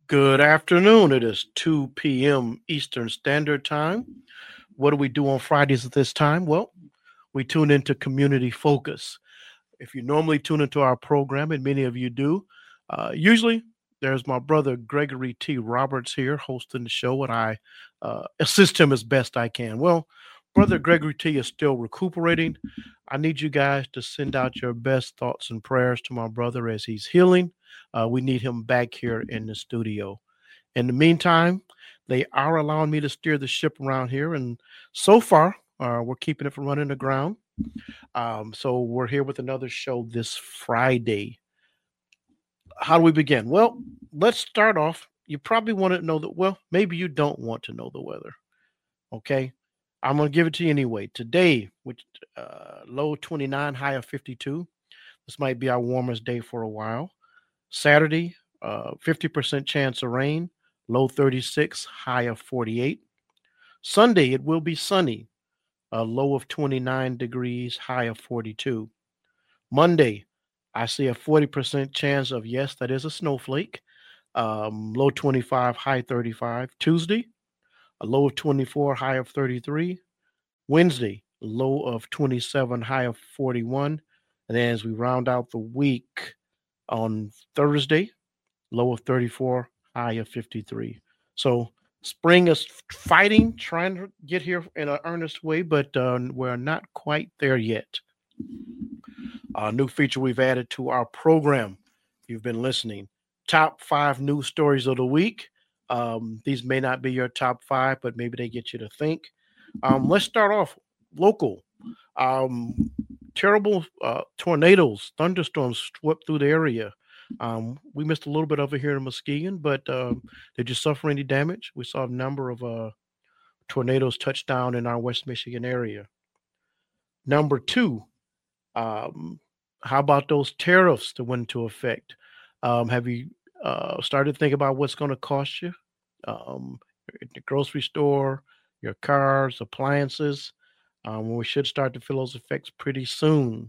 Good afternoon. It is 2 p.m. Eastern Standard Time. What do we do on Fridays at this time? Well, we tune into Community Focus. If you normally tune into our program, and many of you do, usually there's my brother Gregory T. Roberts here hosting the show, and I assist him as best I can. Well, brother Gregory T. is still recuperating. I need you guys to send out your best thoughts and prayers to my brother as he's healing. We need him back here in the studio. In the meantime, they are allowing me to steer the ship around here, and so far, we're keeping it from running aground. So we're here with another show this Friday. How do we begin? Well, let's start off. You probably want to know that. Well, maybe you don't want to know the weather. Okay, I'm gonna give it to you anyway. Today, which low 29, high of 52. This might be our warmest day for a while. Saturday, 50% chance of rain, low 36, high of 48. Sunday, it will be sunny, a low of 29 degrees, high of 42. Monday, I see a 40% chance of, yes, that is a snowflake, low 25, high 35. Tuesday, a low of 24, high of 33. Wednesday, low of 27, high of 41. And then as we round out the week on Thursday, low of 34, high of 53. So spring is fighting, trying to get here in an earnest way, but we're not quite there yet. A new feature we've added to our program. You've been listening. Top five news stories of the week. These may not be your top five, but maybe they get you to think. Let's start off local. Um, Terrible tornadoes, thunderstorms swept through the area. We missed a little bit of it here in Muskegon, but did you suffer any damage? We saw a number of tornadoes touch down in our West Michigan area. Number two, um, how about those tariffs that went into effect? Have you started to think about what's going to cost you? Um, at the grocery store, your cars, appliances. We should start to feel those effects pretty soon.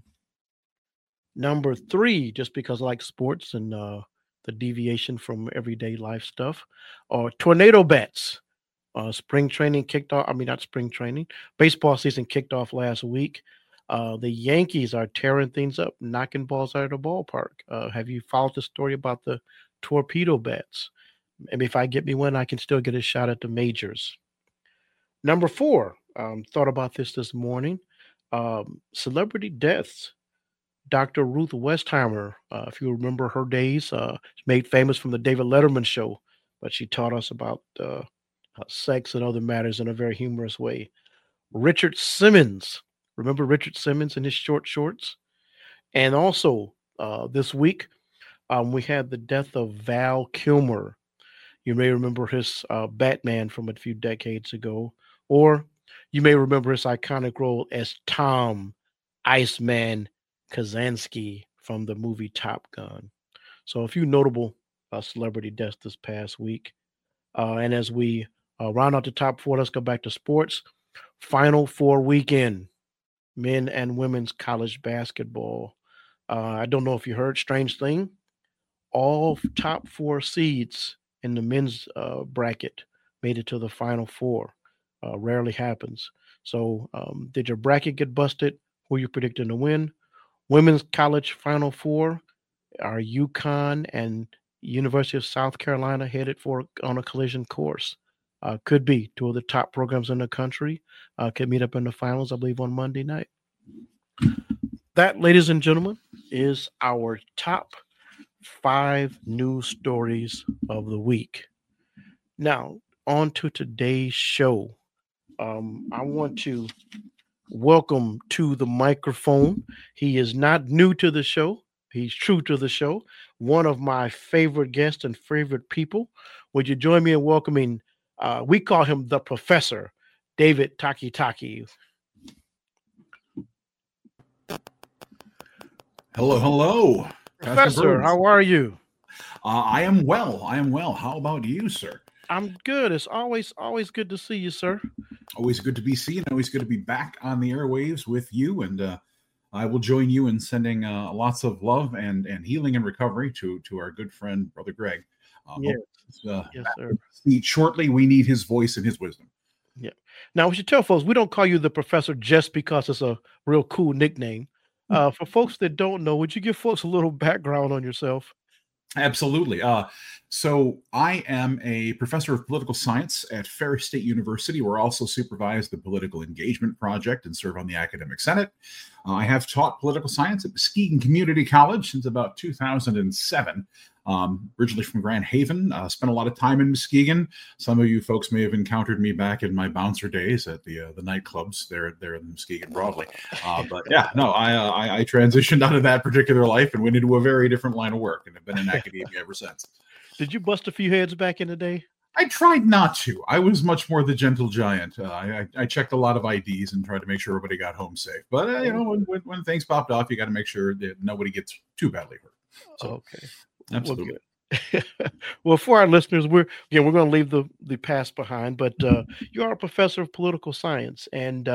Number three, just because I like sports and the deviation from everyday life stuff, or tornado bats. Spring training kicked off. I mean, not spring training. Baseball season kicked off last week. The Yankees are tearing things up, knocking balls out of the ballpark. Have you followed the story about the torpedo bats? Maybe if I get me one, I can still get a shot at the majors. Number four, thought about this morning. Celebrity deaths. Dr. Ruth Westheimer, if you remember her days, made famous from the David Letterman show, but she taught us about sex and other matters in a very humorous way. Richard Simmons, remember Richard Simmons and his short shorts? And also this week, we had the death of Val Kilmer. You may remember his Batman from a few decades ago, or you may remember his iconic role as Tom Iceman Kazansky from the movie Top Gun. So, a few notable celebrity deaths this past week. And as we round out the top four, let's go back to sports. Final Four weekend, men and women's college basketball. I don't know if you heard, strange thing. All top four seeds in the men's bracket made it to the Final Four. Rarely happens. So, did your bracket get busted? Who you predicting to win? Women's college Final Four are UConn and University of South Carolina headed for on a collision course. Could be two of the top programs in the country. Could meet up in the finals, I believe, on Monday night. That, ladies and gentlemen, is our top five news stories of the week. Now, on to today's show. I want to welcome to the microphone. He is not new to the show. He's true to the show. One of my favorite guests and favorite people. Would you join me in welcoming? We call him the Professor, David Taki. Hello, hello, Pastor Professor, Burns. how are you? I am well. I am well. How about you, sir? I'm good. It's always good to see you, sir. Always good to be seen. Always good to be back on the airwaves with you. And I will join you in sending lots of love and healing and recovery to our good friend, Brother Greg. Yes. Yes, sir. Shortly, we need his voice and his wisdom. Yeah. Now, we should tell folks we don't call you the professor just because it's a real cool nickname. For folks that don't know, would you give folks a little background on yourself? Absolutely. So I am a professor of political science at Ferris State University, where I also supervise the Political Engagement Project and serve on the Academic Senate. I have taught political science at Muskegon Community College since about 2007. Originally from Grand Haven, spent a lot of time in Muskegon. Some of you folks may have encountered me back in my bouncer days at the nightclubs there in Muskegon broadly. But yeah, no, I transitioned out of that particular life and went into a very different line of work, and have been in academia ever since. Did you bust a few heads back in the day? I tried not to. I was much more the gentle giant. I checked a lot of IDs and tried to make sure everybody got home safe. But when things popped off, you got to make sure that nobody gets too badly hurt. So, okay. Absolutely. Well, for our listeners, we're going to leave the past behind, but you are a professor of political science, and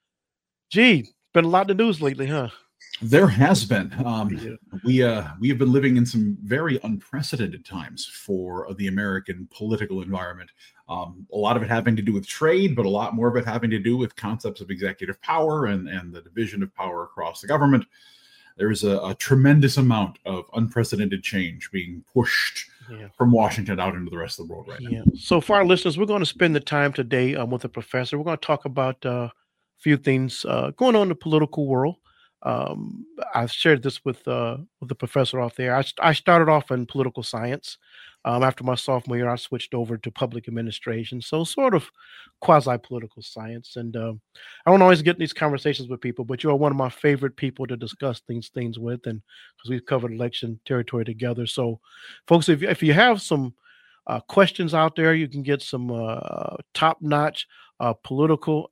been a lot in the news lately, huh? There has been. We have been living in some very unprecedented times for the American political environment. A lot of it having to do with trade, but a lot more of it having to do with concepts of executive power and the division of power across the government. There is a tremendous amount of unprecedented change being pushed from Washington out into the rest of the world right now. So for our listeners, we're going to spend the time today with a professor. We're going to talk about a few things going on in the political world. I've shared this with the professor off there. I started off in political science. After my sophomore year, I switched over to public administration. So sort of quasi-political science. And I don't always get in these conversations with people, but you're one of my favorite people to discuss these things with, and because we've covered election territory together. So folks, if you have some questions out there, you can get some top-notch political,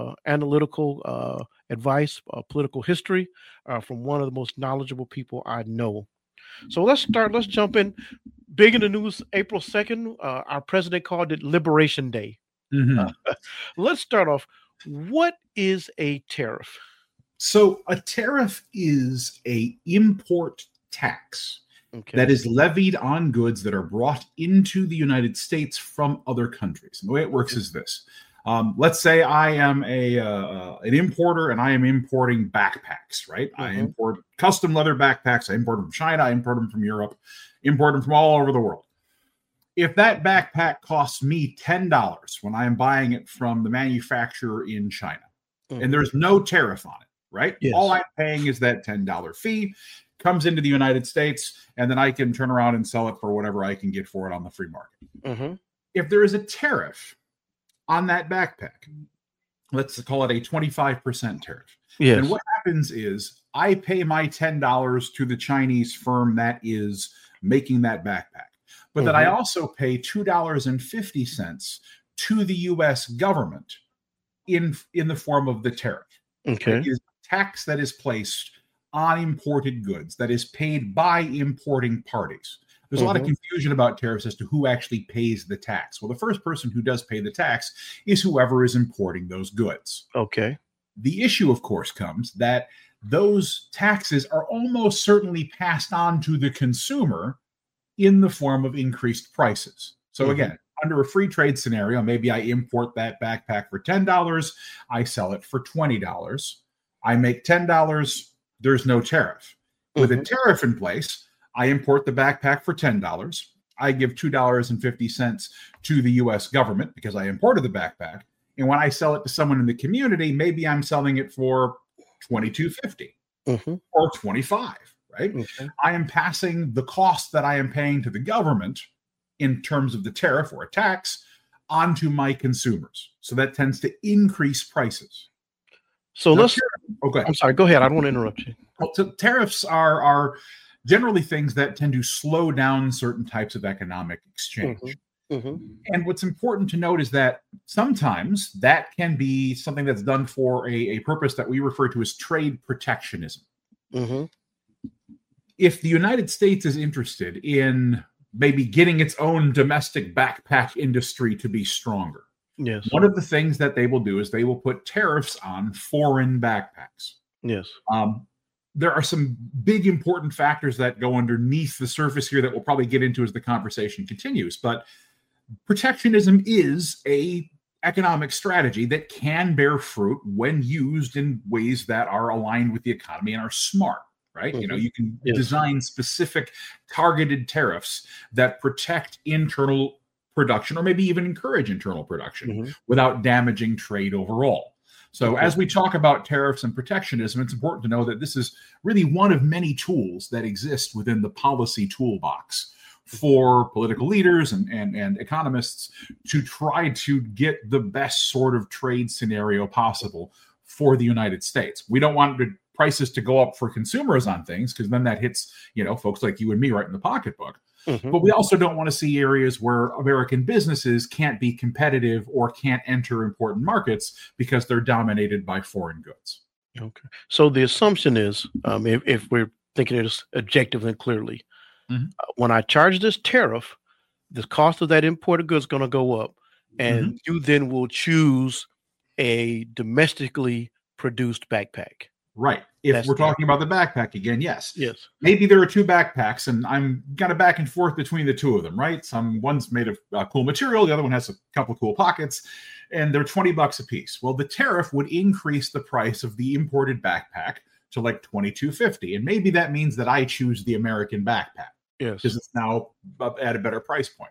analytical advice, political history from one of the most knowledgeable people I know. So let's jump in. Big in the news, April 2nd, our president called it Liberation Day. Mm-hmm. Let's start off. What is a tariff? So a tariff is an import tax that is levied on goods that are brought into the United States from other countries. And the way it works is this. Let's say I am an importer and I am importing backpacks, right? I import custom leather backpacks. I import them from China. I import them from Europe. Import them from all over the world. If that backpack costs me $10 when I am buying it from the manufacturer in China, and there's no tariff on it, right? Yes. All I'm paying is that $10 fee, comes into the United States, and then I can turn around and sell it for whatever I can get for it on the free market. If there is a tariff on that backpack, let's call it a 25% tariff. Yes. And what happens is I pay my $10 to the Chinese firm that is making that backpack, but then I also pay $2.50 to the U.S. government in the form of the tariff. Okay. It is a tax that is placed on imported goods that is paid by importing parties. There's a lot of confusion about tariffs as to who actually pays the tax. Well, the first person who does pay the tax is whoever is importing those goods. Okay. The issue, of course, comes that those taxes are almost certainly passed on to the consumer in the form of increased prices. So again, under a free trade scenario, maybe I import that backpack for $10. I sell it for $20. I make $10. There's no tariff. With a tariff in place, I import the backpack for $10. I give $2.50 to the U.S. government because I imported the backpack. And when I sell it to someone in the community, maybe I'm selling it for $22.50 or $25, right? I am passing the cost that I am paying to the government in terms of the tariff or a tax onto my consumers. So that tends to increase prices. So now, okay. I'm sorry. Go ahead. I don't want to interrupt you. Well, so tariffs are generally things that tend to slow down certain types of economic exchange. And what's important to note is that sometimes that can be something that's done for a purpose that we refer to as trade protectionism. If the United States is interested in maybe getting its own domestic backpack industry to be stronger, one of the things that they will do is they will put tariffs on foreign backpacks. there are some big important factors that go underneath the surface here that we'll probably get into as the conversation continues. But protectionism is a economic strategy that can bear fruit when used in ways that are aligned with the economy and are smart, right? Mm-hmm. You know, you can design specific targeted tariffs that protect internal production or maybe even encourage internal production without damaging trade overall. So as we talk about tariffs and protectionism, it's important to know that this is really one of many tools that exist within the policy toolbox for political leaders and economists to try to get the best sort of trade scenario possible for the United States. We don't want the prices to go up for consumers on things, because then that hits, you know, folks like you and me right in the pocketbook. But we also don't want to see areas where American businesses can't be competitive or can't enter important markets because they're dominated by foreign goods. Okay. So the assumption is, if we're thinking it objectively and clearly, when I charge this tariff, the cost of that imported good is going to go up, and you then will choose a domestically produced backpack. Right. If we're talking about the backpack again, yes. Yes. Maybe there are two backpacks, and I'm kind of back and forth between the two of them, right? One's made of cool material, the other one has a couple of cool pockets, and they're $20 a piece. Well, the tariff would increase the price of the imported backpack to like $22.50, and maybe that means that I choose the American backpack. Yes. Because it's now at a better price point.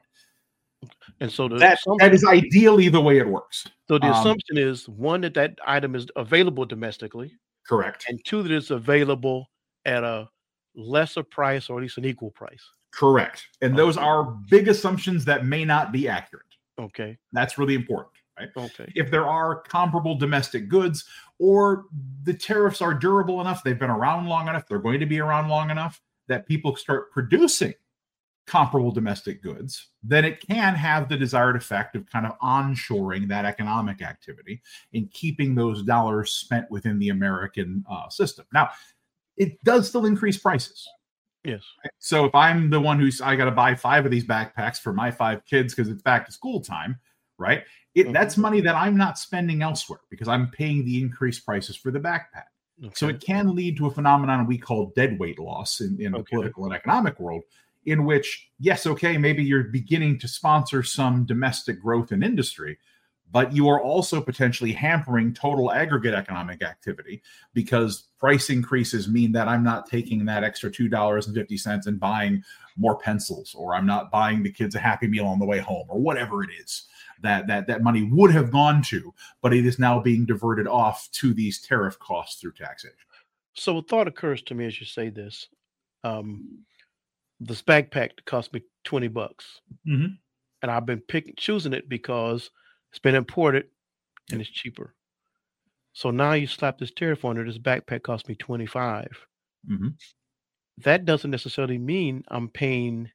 And so that is ideally the way it works. So the assumption is, one, that item is available domestically. Correct. And two, that it's available at a lesser price, or at least an equal price. Correct. And those are big assumptions that may not be accurate. Okay. That's really important, right? Okay. If there are comparable domestic goods, or the tariffs are durable enough, they've been around long enough, they're going to be around long enough, that people start producing comparable domestic goods, then it can have the desired effect of kind of onshoring that economic activity and keeping those dollars spent within the American system. Now, it does still increase prices. Yes. Right? So if I'm the one I got to buy 5 of these backpacks for my 5 kids because it's back to school time, right? That's money that I'm not spending elsewhere because I'm paying the increased prices for the backpack. Okay. So it can lead to a phenomenon we call deadweight loss in the political and economic world, in which, yes, okay, maybe you're beginning to sponsor some domestic growth in industry, but you are also potentially hampering total aggregate economic activity because price increases mean that I'm not taking that extra $2.50 and buying more pencils, or I'm not buying the kids a Happy Meal on the way home, or whatever it is that money would have gone to, but it is now being diverted off to these tariff costs through taxation. So a thought occurs to me as you say this. This backpack cost me $20, and I've been choosing it because it's been imported and it's cheaper. So now you slap this tariff on it. This backpack cost me $25. That doesn't necessarily mean I'm paying.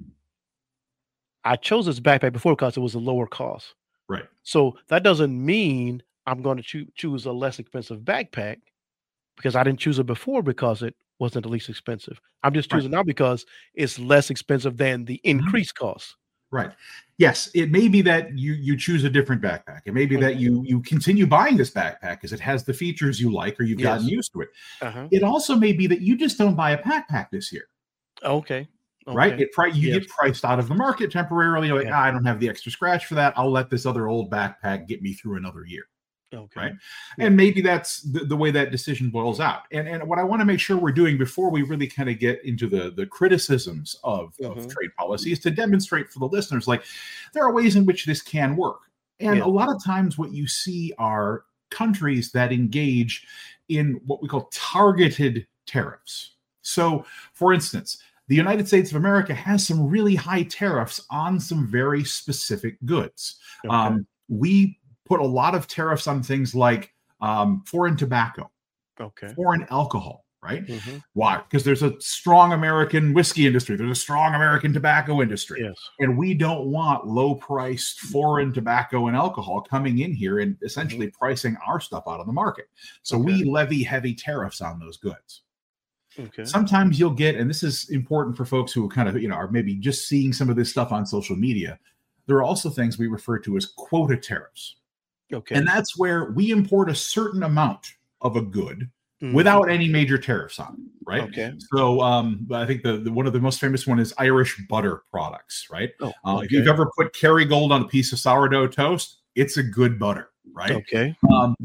I chose this backpack before because it was a lower cost. Right. So that doesn't mean I'm going to choose a less expensive backpack because I didn't choose it before because it wasn't the least expensive. I'm just choosing now because it's less expensive than the increased cost. Right. Yes, it may be that you choose a different backpack. It may be that you continue buying this backpack because it has the features you like, or you've gotten used to it. It also may be that you just don't buy a backpack this year. Okay. Right? You get priced out of the market temporarily. You're like, I don't have the extra scratch for that. I'll let this other old backpack get me through another year. Okay. Right. And maybe that's the way that decision boils out. And what I want to make sure we're doing before we really kind of get into the criticisms of trade policy is to demonstrate for the listeners, like, there are ways in which this can work. And a lot of times what you see are countries that engage in what we call targeted tariffs. So, for instance, the United States of America has some really high tariffs on some very specific goods. We put a lot of tariffs on things like foreign tobacco, foreign alcohol, right? Why? Because there's a strong American whiskey industry. There's a strong American tobacco industry. Yes. And we don't want low-priced foreign tobacco and alcohol coming in here and essentially pricing our stuff out of the market. So we levy heavy tariffs on those goods. Sometimes you'll get, and this is important for folks who kind of, are maybe just seeing some of this stuff on social media, there are also things we refer to as quota tariffs. And that's where we import a certain amount of a good without any major tariffs on it, right? Okay. So I think the one of the most famous one is Irish butter products, right? Oh, If you've ever put Kerrygold on a piece of sourdough toast, it's a good butter, right? Okay.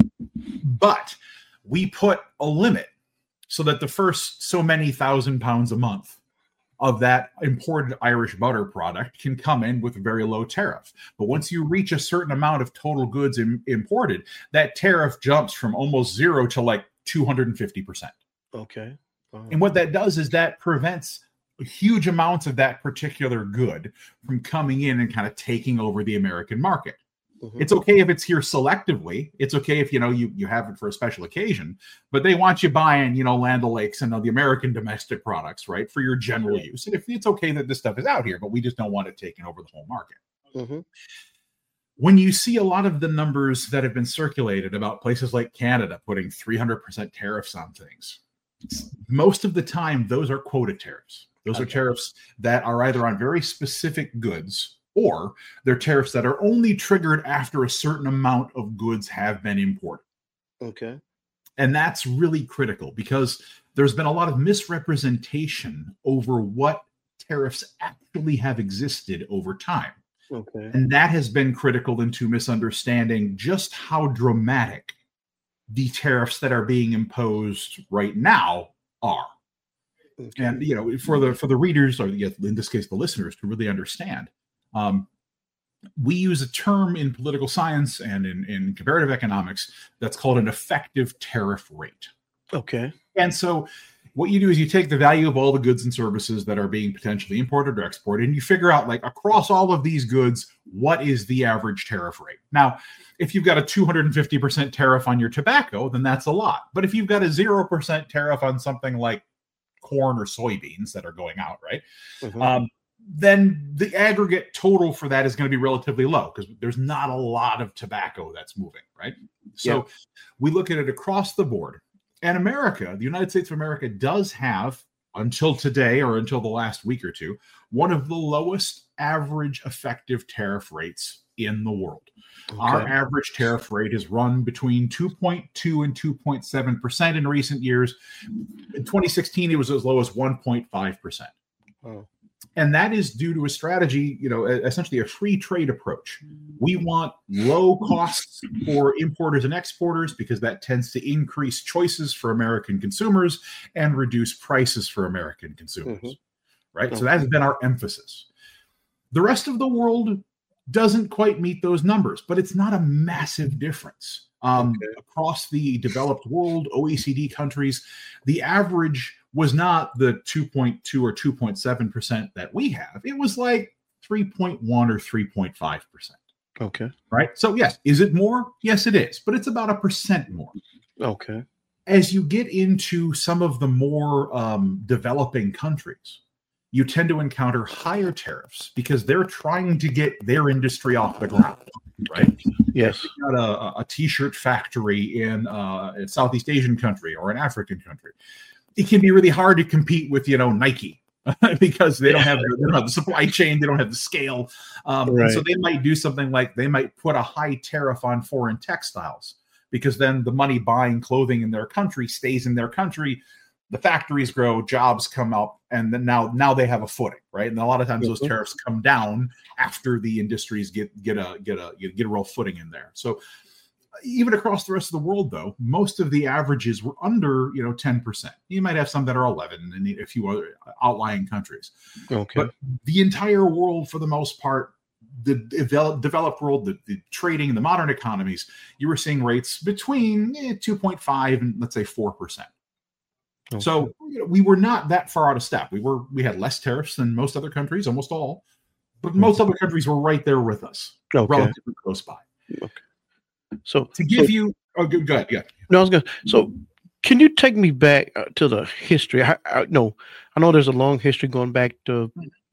But we put a limit so that the first so many thousand pounds a month of that imported Irish butter product can come in with a very low tariff. But once you reach a certain amount of total goods imported, that tariff jumps from almost zero to like 250%. Okay. And what that does is that prevents huge amounts of that particular good from coming in and kind of taking over the American market. It's okay if it's here selectively. It's okay if, you have it for a special occasion, but they want you buying, Land O'Lakes and the American domestic products, right, for your general use. And if it's okay that this stuff is out here, but we just don't want it taking over the whole market. When you see a lot of the numbers that have been circulated about places like Canada putting 300% tariffs on things, most of the time, those are quota tariffs. Those are tariffs that are either on very specific goods, or they're tariffs that are only triggered after a certain amount of goods have been imported. Okay. And that's really critical because there's been a lot of misrepresentation over what tariffs actually have existed over time. Okay. And that has been critical into misunderstanding just how dramatic the tariffs that are being imposed right now are. Okay. And, for the readers, or in this case, the listeners, to really understand, we use a term in political science and in comparative economics that's called an effective tariff rate. Okay. And so what you do is you take the value of all the goods and services that are being potentially imported or exported, and you figure out, like, across all of these goods, what is the average tariff rate? Now, if you've got a 250% tariff on your tobacco, then that's a lot. But if you've got a 0% tariff on something like corn or soybeans that are going out, right? Then the aggregate total for that is going to be relatively low because there's not a lot of tobacco that's moving, right? So we look at it across the board. And America, the United States of America, does have, until today or until the last week or two, one of the lowest average effective tariff rates in the world. Okay. Our average tariff rate has run between 2.2 and 2.7% in recent years. In 2016, it was as low as 1.5%. Oh. And that is due to a strategy, essentially a free trade approach. We want low costs for importers and exporters because that tends to increase choices for American consumers and reduce prices for American consumers, right? So that has been our emphasis. The rest of the world doesn't quite meet those numbers, but it's not a massive difference. Across the developed world, OECD countries, the average was not the 2.2 or 2.7% that we have. It was like 3.1 or 3.5%. Okay. Right? So yes, is it more? Yes, it is, but it's about 1% more. Okay. As you get into some of the more developing countries, you tend to encounter higher tariffs because they're trying to get their industry off the ground, right? Yes. If you've got a t-shirt factory in a Southeast Asian country or an African country, it can be really hard to compete with, Nike because they don't have the supply chain, they don't have the scale. Right. So they might do something like they might put a high tariff on foreign textiles because then the money buying clothing in their country stays in their country. The factories grow, jobs come up, and then now they have a footing, right? And a lot of times those tariffs come down after the industries get a real footing in there. So even across the rest of the world, though, most of the averages were under 10%. You might have some that are 11 and a few other outlying countries. Okay, but the entire world, for the most part, the developed world, the trading, the modern economies, you were seeing rates between 2.5 and let's say 4%. Okay. So we were not that far out of step. We had less tariffs than most other countries, almost all, but most other countries were right there with us, relatively close by. Okay. So to give you, go ahead, yeah. No, I was going. So, can you take me back to the history? I know there's a long history going back to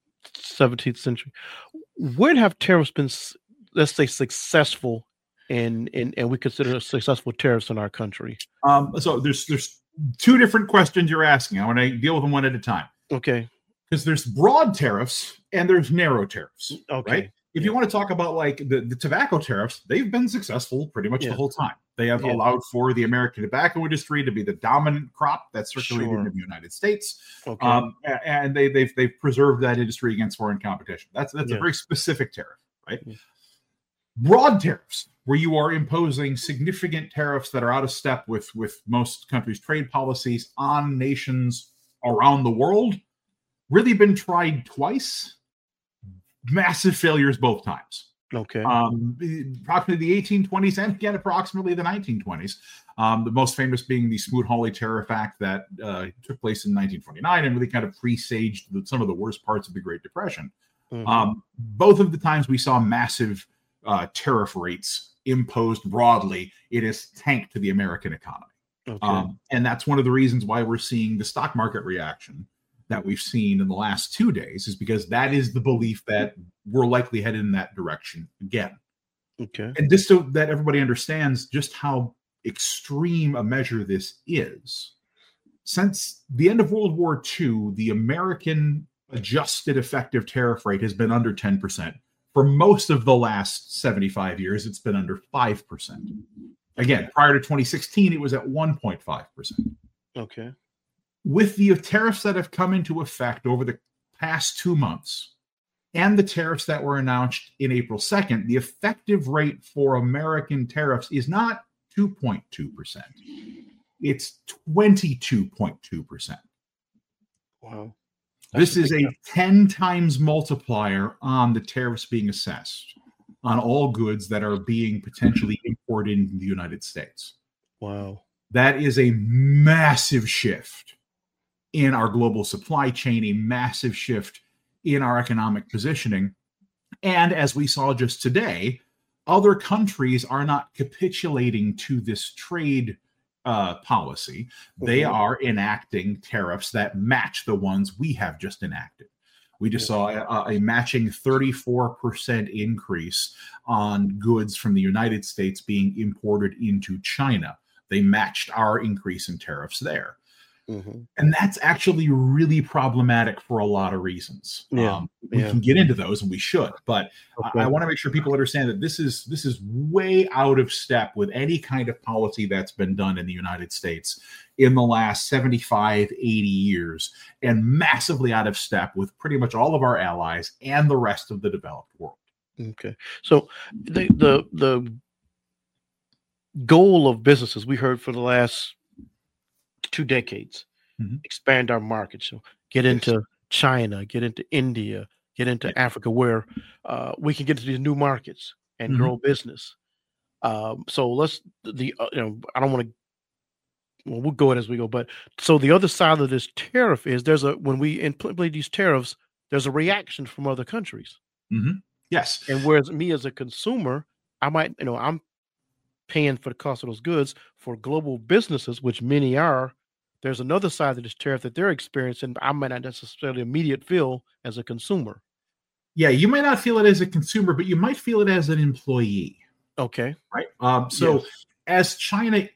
17th century. When have tariffs been, let's say, successful, and we consider successful tariffs in our country? So there's two different questions you're asking. I want to deal with them one at a time. Okay. Because there's broad tariffs and there's narrow tariffs. Okay. Right? if you want to talk about like the tobacco tariffs, they've been successful pretty much the whole time. They have allowed for the American tobacco industry to be the dominant crop that's circulated in the United States. And they've preserved that industry against foreign competition. That's a very specific tariff, right? Broad tariffs, where you are imposing significant tariffs that are out of step with most countries' trade policies on nations around the world, really been tried twice. Massive failures both times. Approximately the 1820s and again approximately the 1920s. The most famous being the Smoot-Hawley Tariff Act that took place in 1929 and really kind of presaged some of the worst parts of the Great Depression. Both of the times we saw massive tariff rates imposed broadly, it has tanked to the American economy. And that's one of the reasons why we're seeing the stock market reaction that we've seen in the last 2 days, is because that is the belief that we're likely headed in that direction again. And just so that everybody understands just how extreme a measure this is, since the end of World War II, the American adjusted effective tariff rate has been under 10%. For most of the last 75 years, it's been under 5%. Again, prior to 2016, it was at 1.5%. With the tariffs that have come into effect over the past 2 months and the tariffs that were announced in April 2nd, the effective rate for American tariffs is not 2.2%. It's 22.2%. Wow. This is a 10 times multiplier on the tariffs being assessed on all goods that are being potentially imported into the United States. Wow. That is a massive shift in our global supply chain, a massive shift in our economic positioning. And as we saw just today, other countries are not capitulating to this trade policy. They are enacting tariffs that match the ones we have just enacted. We just saw a matching 34% increase on goods from the United States being imported into China. They matched our increase in tariffs there. And that's actually really problematic for a lot of reasons. We can get into those, and we should, but I want to make sure people understand that this is way out of step with any kind of policy that's been done in the United States in the last 75, 80 years, and massively out of step with pretty much all of our allies and the rest of the developed world. So the goal of businesses, we heard for the last 2 decades, expand our markets, so get into China, get into India, get into Africa, where we can get to these new markets and grow business. So let's I don't want to. Well, we'll go as we go, but so the other side of this tariff is when we implement these tariffs, there's a reaction from other countries. Yes, and whereas me as a consumer, I might I'm paying for the cost of those goods. For global businesses, which many are, there's another side of this tariff that they're experiencing. I might not necessarily immediate feel as a consumer. Yeah, you might not feel it as a consumer, but you might feel it as an employee. Right. As China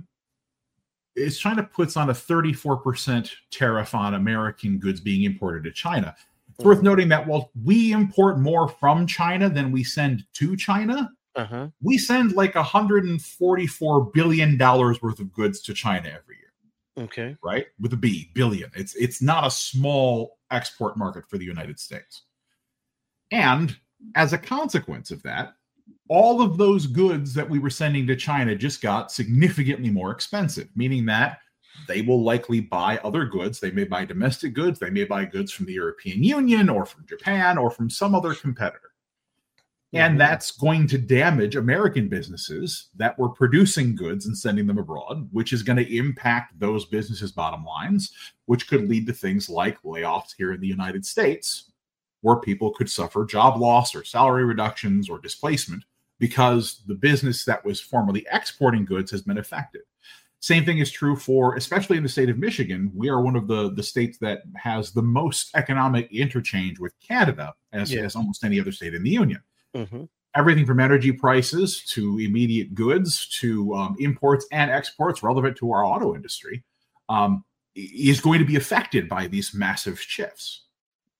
puts on a 34% tariff on American goods being imported to China, it's worth noting that while we import more from China than we send to China, we send like $144 billion worth of goods to China every year. Right? With a B, billion. It's not a small export market for the United States. And as a consequence of that, all of those goods that we were sending to China just got significantly more expensive, meaning that they will likely buy other goods. They may buy domestic goods. They may buy goods from the European Union or from Japan or from some other competitor. And that's going to damage American businesses that were producing goods and sending them abroad, which is going to impact those businesses' bottom lines, which could lead to things like layoffs here in the United States, where people could suffer job loss or salary reductions or displacement because the business that was formerly exporting goods has been affected. Same thing is true for, especially in the state of Michigan. We are one of the states that has the most economic interchange with Canada, as almost any other state in the Union. Everything from energy prices to immediate goods to imports and exports relevant to our auto industry is going to be affected by these massive shifts.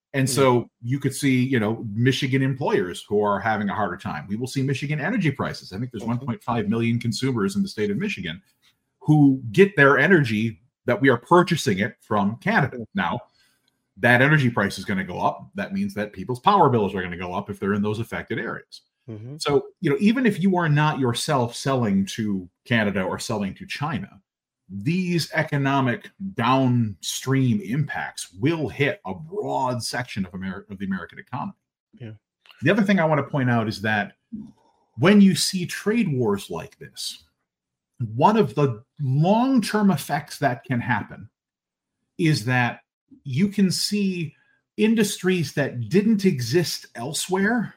And so you could see, Michigan employers who are having a harder time. We will see Michigan energy prices. I think there's 1.5 million consumers in the state of Michigan who get their energy that we are purchasing it from Canada. Now, that energy price is going to go up. That means that people's power bills are going to go up if they're in those affected areas. So, even if you are not yourself selling to Canada or selling to China, these economic downstream impacts will hit a broad section of the American economy. Yeah. The other thing I want to point out is that when you see trade wars like this, one of the long-term effects that can happen is that you can see industries that didn't exist elsewhere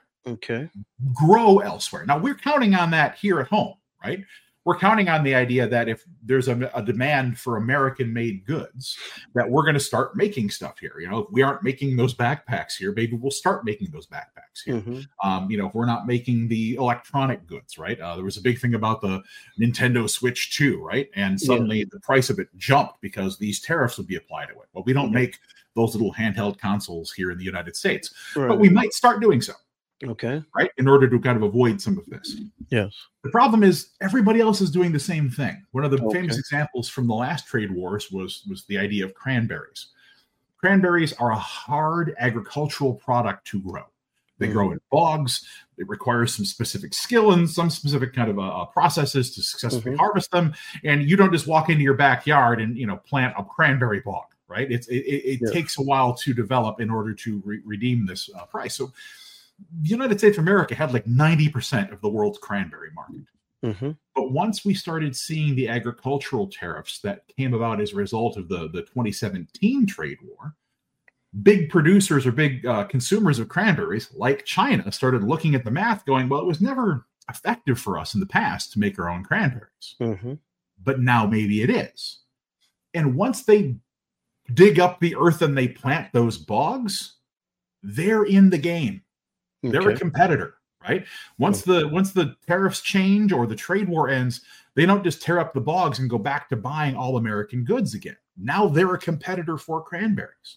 grow elsewhere. Now, we're counting on that here at home, right? We're counting on the idea that if there's a demand for American-made goods, that we're going to start making stuff here. If we aren't making those backpacks here, maybe we'll start making those backpacks here. If we're not making the electronic goods, right? There was a big thing about the Nintendo Switch 2, right? And suddenly the price of it jumped because these tariffs would be applied to it. Well, we don't make those little handheld consoles here in the United States, but we might start doing so. Right? In order to kind of avoid some of this. Yes. The problem is everybody else is doing the same thing. One of the famous examples from the last trade wars was the idea of cranberries. Cranberries are a hard agricultural product to grow. They grow in bogs. It requires some specific skill and some specific kind of processes to successfully harvest them. And you don't just walk into your backyard and plant a cranberry bog, right? It takes a while to develop in order to redeem this price. So the United States of America had like 90% of the world's cranberry market. But once we started seeing the agricultural tariffs that came about as a result of the 2017 trade war, big producers or big consumers of cranberries like China started looking at the math going, well, it was never effective for us in the past to make our own cranberries. But now maybe it is. And once they dig up the earth and they plant those bogs, they're in the game. They're a competitor, right? Once the tariffs change or the trade war ends, they don't just tear up the bogs and go back to buying all American goods again. Now they're a competitor for cranberries.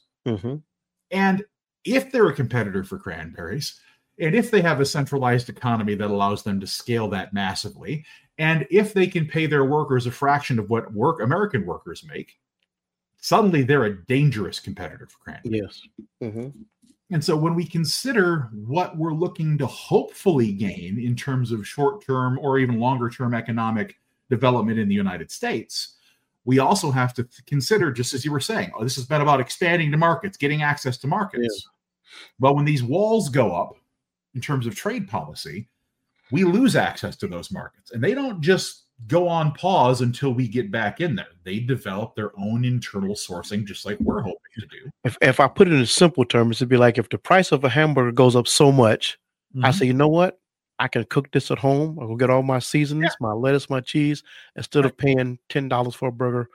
And if they're a competitor for cranberries, and if they have a centralized economy that allows them to scale that massively, and if they can pay their workers a fraction of what American workers make, suddenly they're a dangerous competitor for cranberries. Yes. And so when we consider what we're looking to hopefully gain in terms of short-term or even longer-term economic development in the United States, we also have to consider, just as you were saying, this has been about expanding to markets, getting access to markets. Well, when these walls go up in terms of trade policy, we lose access to those markets. And they don't just go on pause until we get back in there. They develop their own internal sourcing, just like we're hoping to do. If I put it in simple terms, it'd be like if the price of a hamburger goes up so much, I say, you know what? I can cook this at home. I'll get all my seasonings, my lettuce, my cheese, instead of paying $10 for a burger.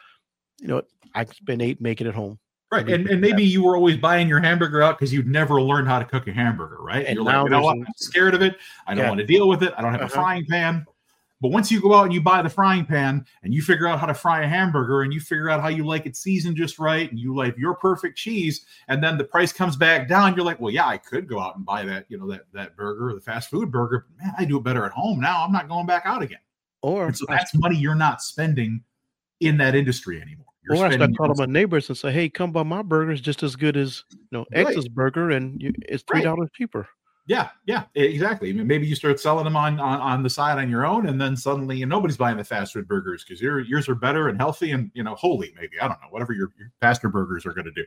I can spend $8 making it at home. Right. And maybe you were always buying your hamburger out because you'd never learned how to cook a hamburger, right? And you're like, I'm scared of it. I don't want to deal with it. I don't have a frying pan. But once you go out and you buy the frying pan and you figure out how to fry a hamburger and you figure out how you like it seasoned just right and you like your perfect cheese, and then the price comes back down, you're like, well, yeah, I could go out and buy that, that burger, the fast food burger. But man, I do it better at home now. I'm not going back out again. And so that's money you're not spending in that industry anymore. Or I start calling my neighbors and say, hey, come buy my burger. It's just as good as X's burger, and it's $3 cheaper. Yeah, exactly. Maybe you start selling them on the side on your own, and then suddenly nobody's buying the fast food burgers because yours are better and healthy and holy. Maybe, I don't know, whatever your faster burgers are going to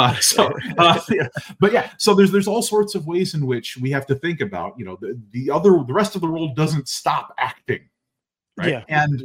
do. But yeah, so there's all sorts of ways in which we have to think about. The rest of the world doesn't stop acting, right?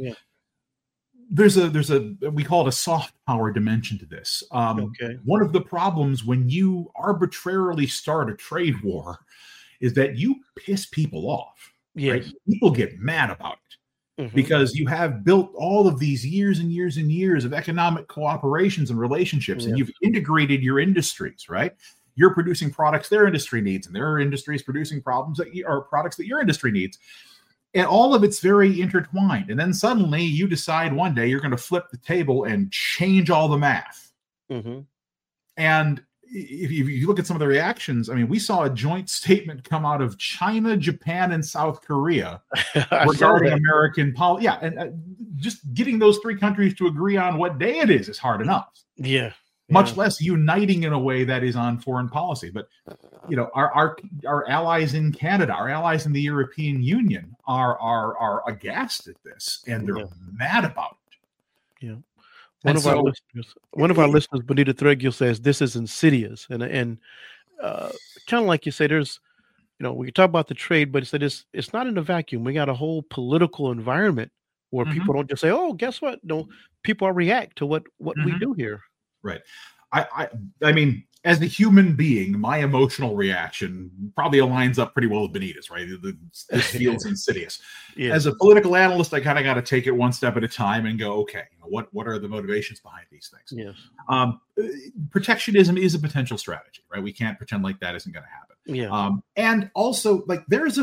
There's a we call it a soft power dimension to this. One of the problems when you arbitrarily start a trade war is that you piss people off. Right? People get mad about it because you have built all of these years and years and years of economic cooperations and relationships, and you've integrated your industries, right? You're producing products their industry needs, and their industry is producing products that your industry needs. And all of it's very intertwined. And then suddenly you decide one day you're going to flip the table and change all the math. And if you look at some of the reactions, I mean, we saw a joint statement come out of China, Japan, and South Korea regarding American policy. Yeah, and just getting those three countries to agree on what day it is hard enough. Yeah. Much less uniting in a way that is on foreign policy. But our allies in Canada, our allies in the European Union are aghast at this, and they're mad about it. Yeah. One of our listeners, Benita Threadgill, says this is insidious, and kind of like you say, there's, we talk about the trade, but it said it's not in a vacuum. We got a whole political environment where people don't just say, "Oh, guess what?" No, people react to what we do here. Right. I mean, as a human being, my emotional reaction probably aligns up pretty well with Benita's, right? This feels insidious. Yeah. As a political analyst, I kind of got to take it one step at a time and go, okay, what are the motivations behind these things? Yes. Protectionism is a potential strategy, right? We can't pretend like that isn't going to happen. Yeah. And also, like,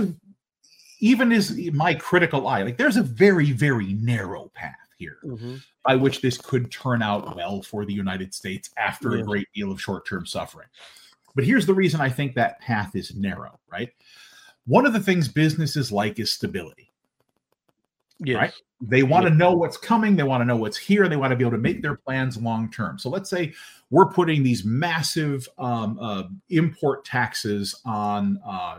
even as my critical eye, like, there's a very, very narrow path here by which this could turn out well for the United States after a great deal of short-term suffering. But here's the reason I think that path is narrow, right? One of the things businesses like is stability. Yes. Right? They want to know what's coming. They want to know what's here. They want to be able to make their plans long-term. So let's say we're putting these massive import taxes on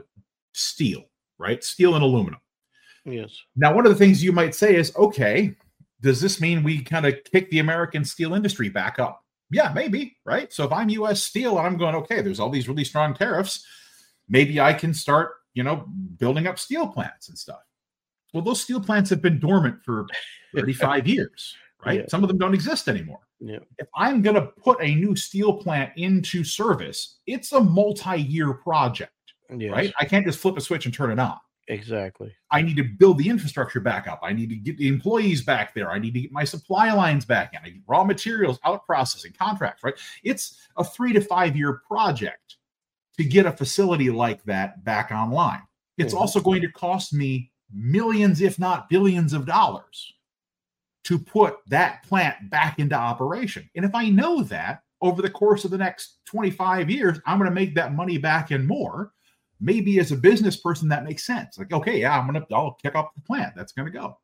steel, right? Steel and aluminum. Yes. Now, one of the things you might say is, okay, does this mean we kind of kick the American steel industry back up? Yeah, maybe, right? So if I'm U.S. Steel and I'm going, okay, there's all these really strong tariffs, maybe I can start, building up steel plants and stuff. Well, those steel plants have been dormant for 35 years, right? Yeah. Some of them don't exist anymore. Yeah. If I'm going to put a new steel plant into service, it's a multi-year project, right? I can't just flip a switch and turn it on. Exactly. I need to build the infrastructure back up. I need to get the employees back there. I need to get my supply lines back in. I need raw materials, out processing, contracts, right? It's a 3 to 5 year project to get a facility like that back online. It's also going to cost me millions, if not billions of dollars to put that plant back into operation. And if I know that over the course of the next 25 years, I'm going to make that money back and more. Maybe as a business person, that makes sense. Like, okay, yeah, I'll kick off the plant. That's going to go.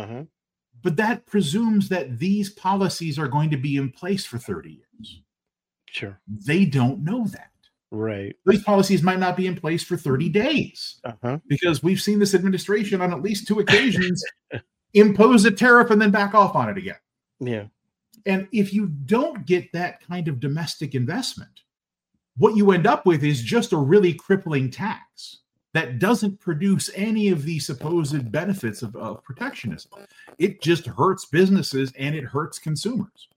But that presumes that these policies are going to be in place for 30 years. Sure. They don't know that. Right. These policies might not be in place for 30 days because we've seen this administration on at least 2 occasions impose a tariff and then back off on it again. Yeah. And if you don't get that kind of domestic investment, what you end up with is just a really crippling tax that doesn't produce any of the supposed benefits of protectionism. It just hurts businesses and it hurts consumers.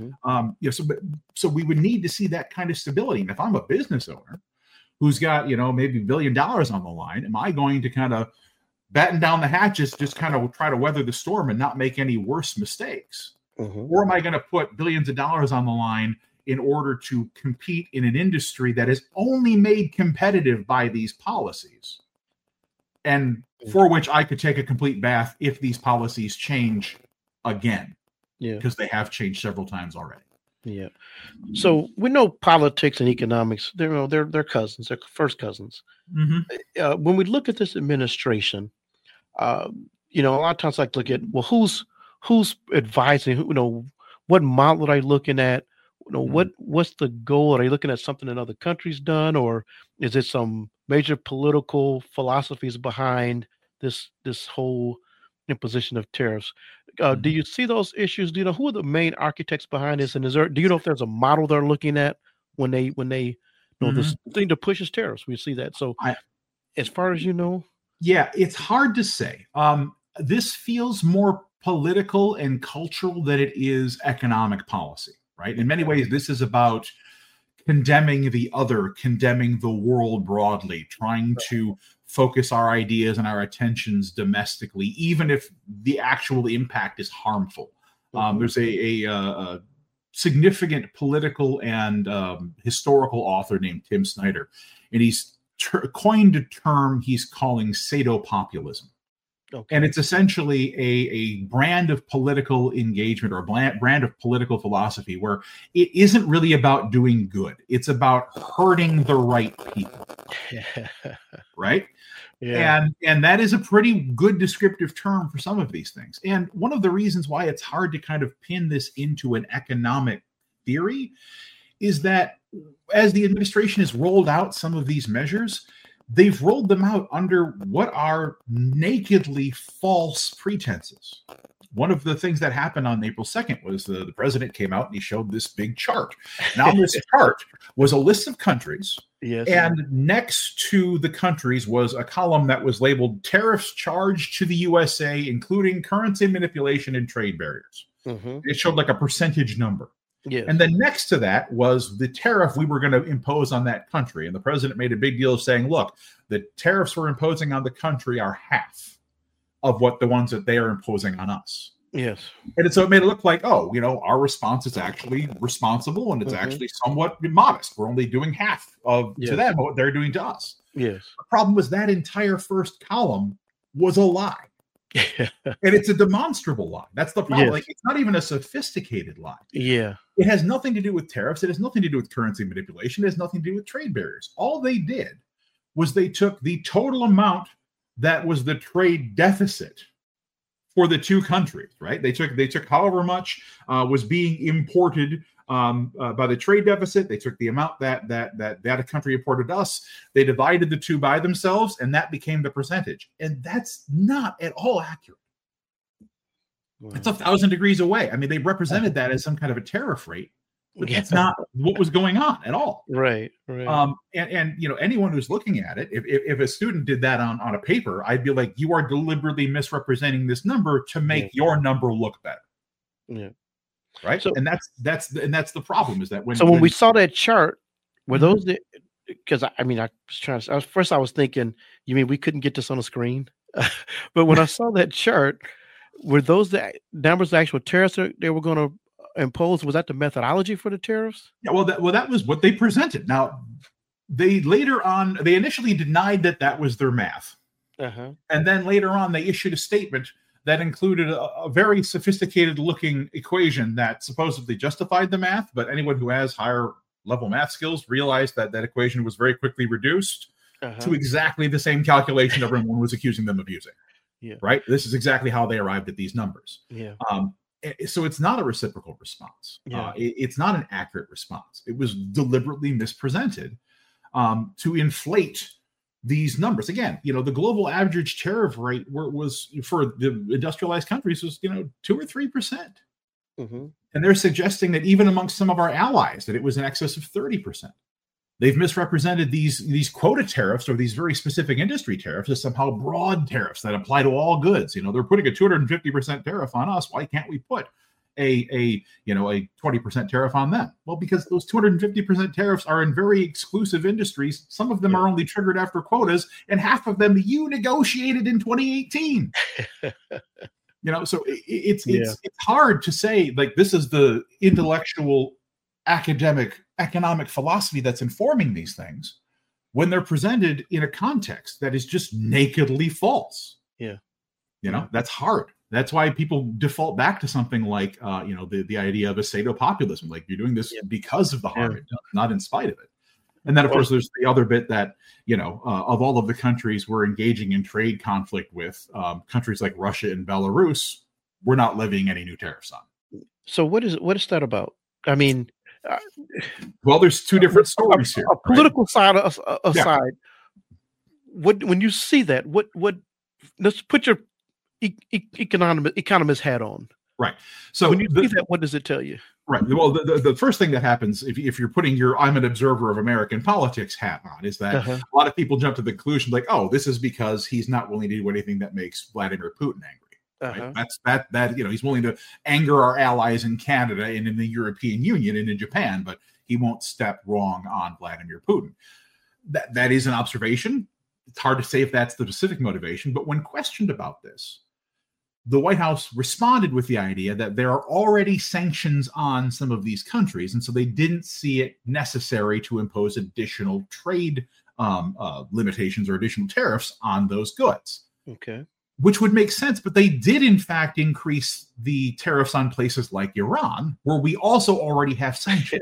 So we would need to see that kind of stability. And if I'm a business owner who's got, maybe $1 billion on the line, am I going to kind of batten down the hatches, just kind of try to weather the storm and not make any worse mistakes? Or am I going to put billions of dollars on the line in order to compete in an industry that is only made competitive by these policies, and for which I could take a complete bath if these policies change again? Because they have changed several times already. Yeah. So we know politics and economics, they're cousins, they're first cousins. When we look at this administration, a lot of times I look at, well, who's advising, what model are they looking at? What's the goal? Are they looking at something that other countries done, or is it some major political philosophies behind this whole imposition of tariffs? Do you see those issues? Do you know who are the main architects behind this? And do you know if there's a model they're looking at when they this thing to push is tariffs? We see that. So as far as you know, yeah, it's hard to say. This feels more political and cultural than it is economic policy. Right. In many ways, this is about condemning the other, condemning the world broadly, trying to focus our ideas and our attentions domestically, even if the actual impact is harmful. There's a significant political and historical author named Tim Snyder, and he's coined a term he's calling sadopopulism. And Okay. it's essentially a brand of political engagement or a brand of political philosophy where it isn't really about doing good. It's about hurting the right people, right? Yeah. And that is a pretty good descriptive term for some of these things. And one of the reasons why it's hard to kind of pin this into an economic theory is that as the administration has rolled out some of these measures, they've rolled them out under what are nakedly false pretenses. One of the things that happened on April 2nd was the president came out and he showed this big chart. Now, this chart was a list of countries. Yes. And next to the countries was a column that was labeled tariffs charged to the USA, including currency manipulation and trade barriers. Mm-hmm. It showed like a percentage number. Yes. And then next to that was the tariff we were going to impose on that country. And the president made a big deal of saying, look, the tariffs we're imposing on the country are half of what the ones that they are imposing on us. Yes. And so it made it look like, oh, our response is actually responsible and it's actually somewhat modest. We're only doing half to them what they're doing to us. Yes. The problem was that entire first column was a lie. And it's a demonstrable lie. That's the problem. Yes. Like, it's not even a sophisticated lie. Yeah. It has nothing to do with tariffs. It has nothing to do with currency manipulation. It has nothing to do with trade barriers. All they did was they took the total amount that was the trade deficit for the two countries, right? They took however much was being imported by the trade deficit. They took the amount that country imported us. They divided the two by themselves, and that became the percentage. And that's not at all accurate. Wow. It's 1,000 degrees away. I mean, they represented that as some kind of a tariff rate, but that's not what was going on at all. Right. And anyone who's looking at it, if a student did that on a paper, I'd be like, you are deliberately misrepresenting this number to make your number look better. Yeah. Right. So, and that's the problem is that when we saw that chart, were those because I was thinking, you mean we couldn't get this on the screen? But when I saw that chart, were those the numbers, the actual tariffs they were going to impose? Was that the methodology for the tariffs? Yeah, that was what they presented. Now, they initially denied that was their math. And then later on, they issued a statement that included a very sophisticated looking equation that supposedly justified the math. But anyone who has higher level math skills realized that equation was very quickly reduced to exactly the same calculation everyone was accusing them of using. Yeah. Right. This is exactly how they arrived at these numbers. Yeah. So it's not a reciprocal response. Yeah. It's not an accurate response. It was deliberately mispresented to inflate these numbers. Again, the global average tariff rate was for the industrialized countries was 2 or 3%. And they're suggesting that even amongst some of our allies that it was in excess of 30%. They've misrepresented these quota tariffs or these very specific industry tariffs as somehow broad tariffs that apply to all goods. They're putting a 250% tariff on us. Why can't we put a 20% tariff on them? Well, because those 250% tariffs are in very exclusive industries. Some of them are only triggered after quotas, and half of them you negotiated in 2018. So it's hard to say like this is the intellectual academic economic philosophy that's informing these things when they're presented in a context that is just nakedly false. That's hard. That's why people default back to something like the idea of aceto-populism, like you're doing this because of the harm it does, not in spite of it. And then of course there's the other bit that of all of the countries we're engaging in trade conflict with, countries like Russia and Belarus, we're not levying any new tariffs on. So what is that about? I mean, well, there's two different stories here. A political side aside, when you see that, what let's put your economist hat on. Right. So when you see that, what does it tell you? Right. Well, the first thing that happens if you're putting your I'm an observer of American politics hat on is that a lot of people jump to the conclusion like, oh, this is because he's not willing to do anything that makes Vladimir Putin angry. Right? That's he's willing to anger our allies in Canada and in the European Union and in Japan, but he won't step wrong on Vladimir Putin. That is an observation. It's hard to say if that's the specific motivation, but when questioned about this, the White House responded with the idea that there are already sanctions on some of these countries, and so they didn't see it necessary to impose additional trade limitations or additional tariffs on those goods. Okay. which would make sense. But they did, in fact, increase the tariffs on places like Iran, where we also already have sanctions.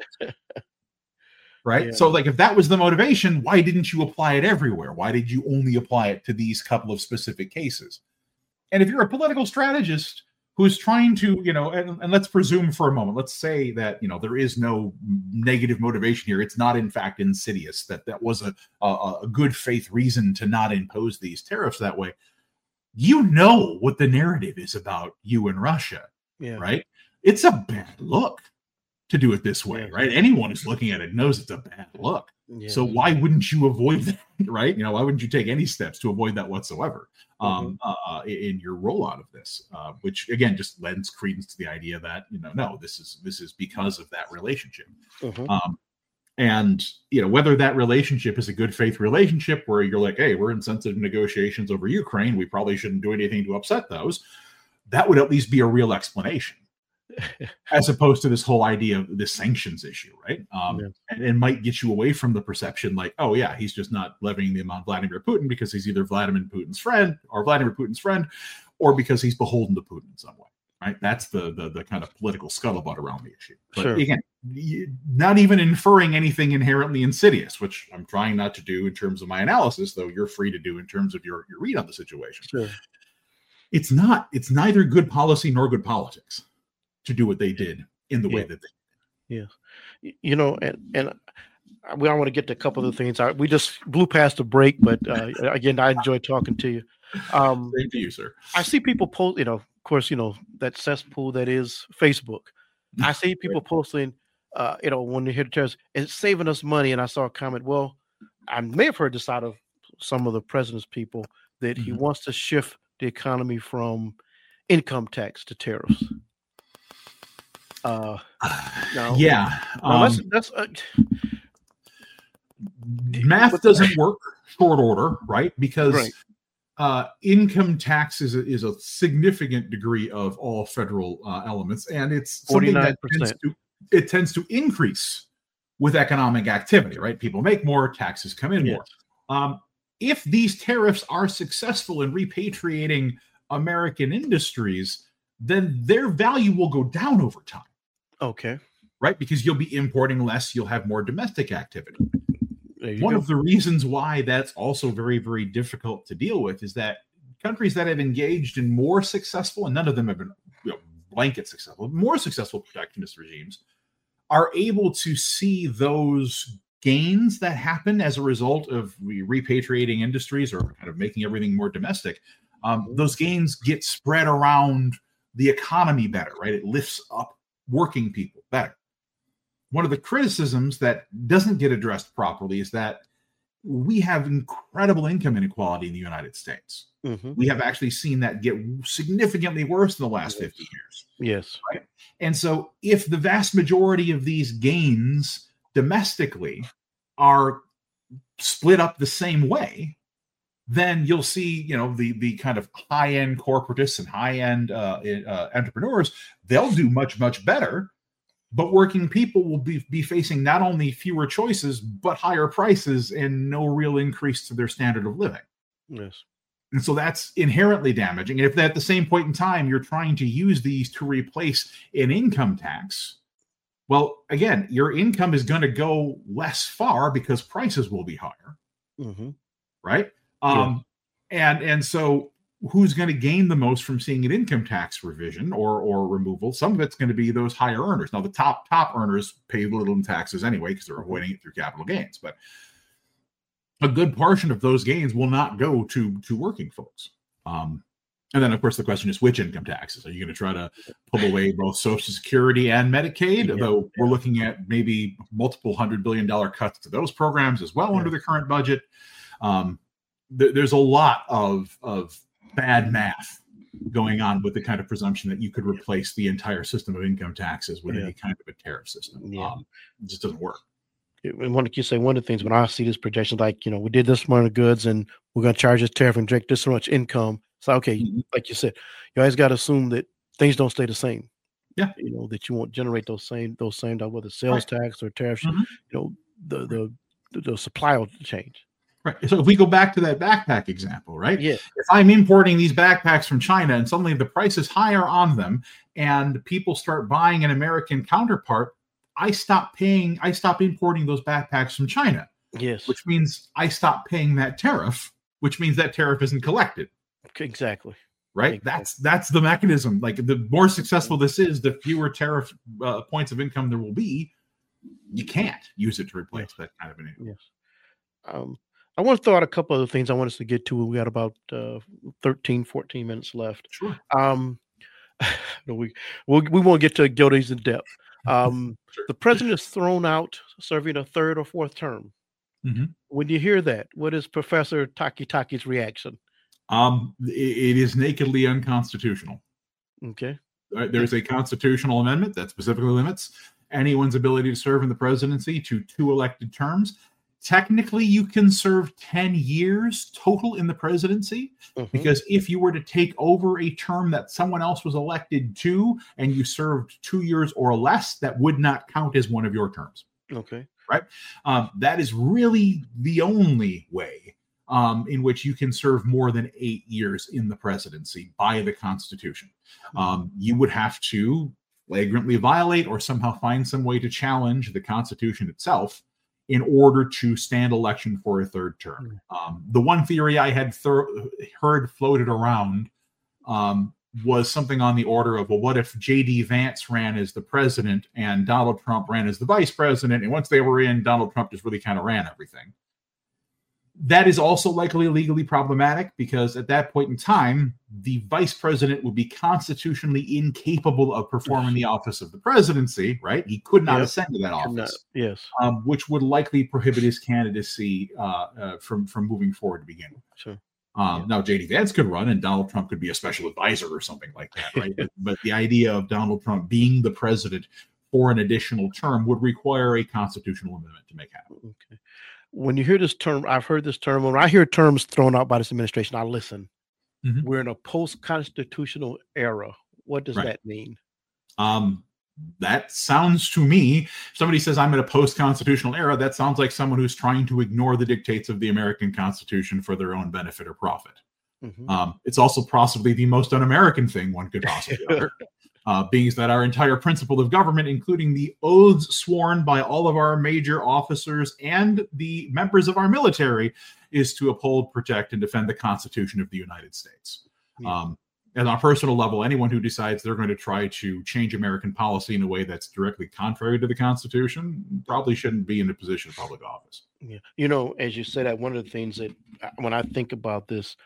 Right. Yeah. So, like, if that was the motivation, why didn't you apply it everywhere? Why did you only apply it to these couple of specific cases? And if you're a political strategist who's trying to, and let's presume for a moment, let's say that, there is no negative motivation here. It's not, in fact, insidious, that was a good faith reason to not impose these tariffs that way. What the narrative is about you and Russia, right? It's a bad look to do it this way, right? Anyone who's looking at it knows it's a bad look. Yeah. So why wouldn't you avoid that, right? Why wouldn't you take any steps to avoid that whatsoever in your rollout of this? Which again just lends credence to the idea that no, this is because of that relationship. And whether that relationship is a good faith relationship where you're like, hey, we're in sensitive negotiations over Ukraine, we probably shouldn't do anything to upset those. That would at least be a real explanation. As opposed to this whole idea of this sanctions issue, right? And it might get you away from the perception like, oh yeah, he's just not levying them on Vladimir Putin because he's either Vladimir Putin's friend, or because he's beholden to Putin in some way, right? That's the kind of political scuttlebutt around the issue. But again, not even inferring anything inherently insidious, which I'm trying not to do in terms of my analysis, though you're free to do in terms of your read on the situation. It's neither good policy nor good politics to do what they did in the way that they did. And I want to get to a couple of the things. We just blew past the break, but again, I enjoyed talking to you. Same to you, sir. I see people post, of course, that cesspool that is Facebook. I see people posting, when they hear the tariffs, it's saving us money. And I saw a comment, well, I may have heard this out of some of the president's people, that he wants to shift the economy from income tax to tariffs. No, that's math doesn't work short order, right? Because income tax is a significant degree of all federal elements, and it's something that tends to increase with economic activity, right? People make more, taxes come in more. If these tariffs are successful in repatriating American industries, then their value will go down over time. Okay. Right? Because you'll be importing less, you'll have more domestic activity. One of the reasons why that's also very, very difficult to deal with is that countries that have engaged in more successful, and none of them have been blanket successful, more successful protectionist regimes, are able to see those gains that happen as a result of repatriating industries or kind of making everything more domestic. Those gains get spread around the economy better, right? It lifts up working people better. One of the criticisms that doesn't get addressed properly is that we have incredible income inequality in the United States. We have actually seen that get significantly worse in the last 50 years. Yes. Right? And so if the vast majority of these gains domestically are split up the same way, then you'll see, the kind of high-end corporatists and high-end entrepreneurs, they'll do much, much better. But working people will be facing not only fewer choices, but higher prices and no real increase to their standard of living. Yes. And so that's inherently damaging. And if at the same point in time, you're trying to use these to replace an income tax, well, again, your income is going to go less far because prices will be higher. Right? And so who's going to gain the most from seeing an income tax revision or removal? Some of it's going to be those higher earners. Now, the top earners pay little in taxes anyway because they're avoiding it through capital gains. But a good portion of those gains will not go to working folks. And then, of course, the question is, which income taxes? Are you going to try to pull away both Social Security and Medicaid? Although we're looking at maybe multiple $100 billion cuts to those programs as well under the current budget. There's a lot of bad math going on with the kind of presumption that you could replace the entire system of income taxes with any kind of a tariff system. It just doesn't work. And one of the things when I see this projection, like, we did this amount of goods and we're going to charge this tariff and direct this much income. So, okay, like you said, you always got to assume that things don't stay the same. Yeah. That you won't generate those same, whether sales tax or tariffs, the supply will change. Right. So if we go back to that backpack example, right? Yeah. If I'm importing these backpacks from China and suddenly the price is higher on them and people start buying an American counterpart, I stop importing those backpacks from China. Yes. Which means I stop paying that tariff, which means that tariff isn't collected. Exactly. Right. Exactly. That's the mechanism. Like the more successful this is, the fewer tariff points of income there will be. You can't use it to replace that kind of an income. Yes. I want to throw out a couple other things I want us to get to. We got about 13, 14 minutes left. Sure. We won't get to these in depth. Sure. The president is thrown out serving a third or fourth term. Mm-hmm. When you hear that, what is Professor Taki's reaction? It is nakedly unconstitutional. Okay. There's a constitutional amendment that specifically limits anyone's ability to serve in the presidency to 2 elected terms. Technically, you can serve 10 years total in the presidency, because if you were to take over a term that someone else was elected to and you served 2 years or less, that would not count as one of your terms. Okay. Right? That is really the only way in which you can serve more than 8 years in the presidency by the Constitution. You would have to flagrantly violate or somehow find some way to challenge the Constitution itself in order to stand election for a third term. The one theory I had heard floated around was something on the order of, well, what if J.D. Vance ran as the president and Donald Trump ran as the vice president, and once they were in, Donald Trump just really kind of ran everything. That is also likely legally problematic, because at that point in time, the vice president would be constitutionally incapable of performing the office of the presidency, right? He could not ascend to that office. Yes. Which would likely prohibit his candidacy from moving forward to begin with. Sure. Now, J.D. Vance could run and Donald Trump could be a special advisor or something like that, right? but the idea of Donald Trump being the president for an additional term would require a constitutional amendment to make happen. Okay. When you hear this term, I've heard this term. When I hear terms thrown out by this administration, I listen. We're in a post-constitutional era. What does that mean? That sounds to me, if somebody says I'm in a post-constitutional era, that sounds like someone who's trying to ignore the dictates of the American Constitution for their own benefit or profit. It's also possibly the most un-American thing one could possibly utter. Being that our entire principle of government, including the oaths sworn by all of our major officers and the members of our military, is to uphold, protect, and defend the Constitution of the United States. And on a personal level, anyone who decides they're going to try to change American policy in a way that's directly contrary to the Constitution probably shouldn't be in a position of public office. Yeah. You know, as you said, that one of the things that when I think about this,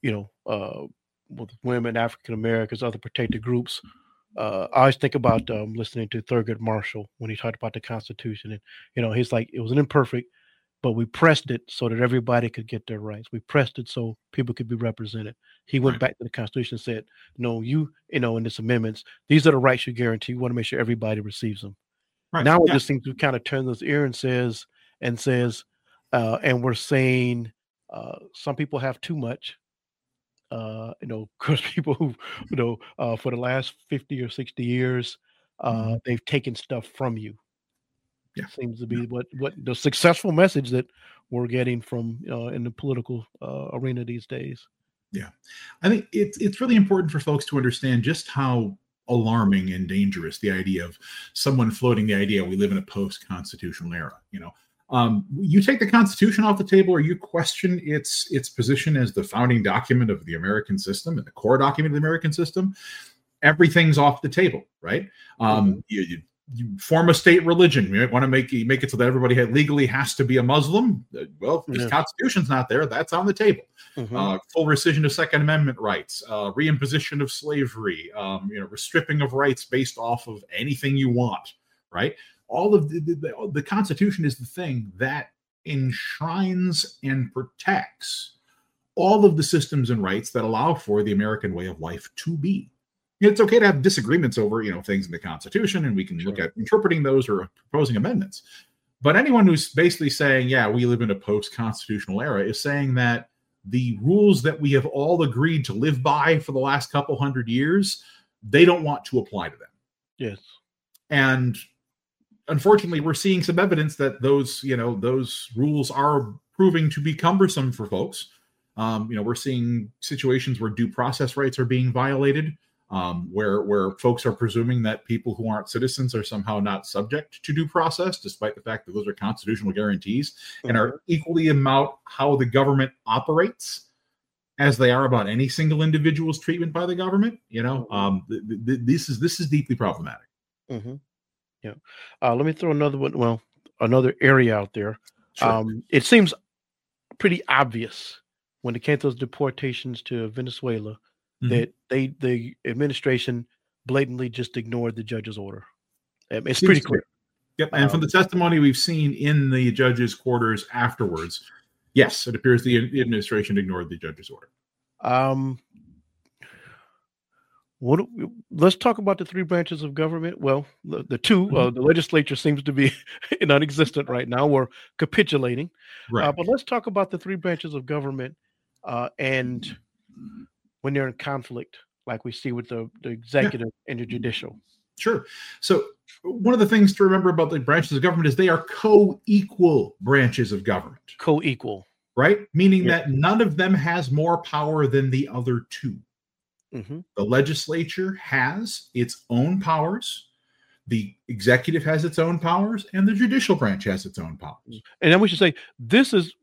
with women, African Americans, other protected groups, I always think about listening to Thurgood Marshall when he talked about the Constitution, and he's like, it was an imperfect, but we pressed it so that everybody could get their rights. We pressed it so people could be represented. He went back to the Constitution and said, no, in this amendments, these are the rights you guarantee. You want to make sure everybody receives them. Now it just seems to kind of turn this ear and says, and we're saying some people have too much. Because people who, for the last 50 or 60 years, they've taken stuff from you. Yeah. Seems to be what the successful message that we're getting from, in the political arena these days. Yeah. I think it's really important for folks to understand just how alarming and dangerous the idea of someone floating the idea we live in a post-constitutional era. You take the Constitution off the table, or you question its position as the founding document of the American system and the core document of the American system, everything's off the table, right? You form a state religion. You want to make it so that everybody legally has to be a Muslim. Well, if the Constitution's not there, that's on the table. Full rescission of Second Amendment rights, reimposition of slavery, stripping of rights based off of anything you want, right? All of the Constitution is the thing that enshrines and protects all of the systems and rights that allow for the American way of life to be. It's okay to have disagreements over, things in the Constitution, and we can look at interpreting those or proposing amendments. But anyone who's basically saying, yeah, we live in a post-constitutional era, is saying that the rules that we have all agreed to live by for the last couple hundred years, they don't want to apply to them. Yes. And unfortunately, we're seeing some evidence that those rules are proving to be cumbersome for folks. We're seeing situations where due process rights are being violated, where folks are presuming that people who aren't citizens are somehow not subject to due process, despite the fact that those are constitutional guarantees and are equally about how the government operates as they are about any single individual's treatment by the government. This is deeply problematic. Yeah. Let me throw another one. Well, another area out there. Sure. It seems pretty obvious when it came to those deportations to Venezuela that the administration blatantly just ignored the judge's order. It's pretty clear. Yep. And from the testimony we've seen in the judge's quarters afterwards, yes, it appears the administration ignored the judge's order. Let's talk about the three branches of government. Well, the two, the legislature seems to be non-existent right now. We're capitulating. Right. But let's talk about the three branches of government and when they're in conflict, like we see with the executive and the judicial. Sure. So one of the things to remember about the branches of government is they are co-equal branches of government. Co-equal. Right? Meaning that none of them has more power than the other two. The legislature has its own powers, the executive has its own powers, and the judicial branch has its own powers. And then we should say, this is,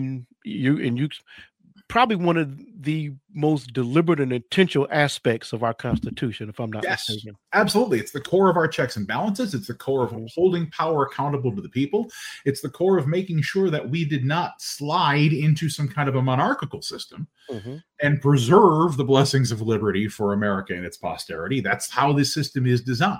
you probably one of the most deliberate and intentional aspects of our Constitution, if I'm not mistaken. Absolutely. It's the core of our checks and balances. It's the core of holding power accountable to the people. It's the core of making sure that we did not slide into some kind of a monarchical system and preserve the blessings of liberty for America and its posterity. That's how this system is designed.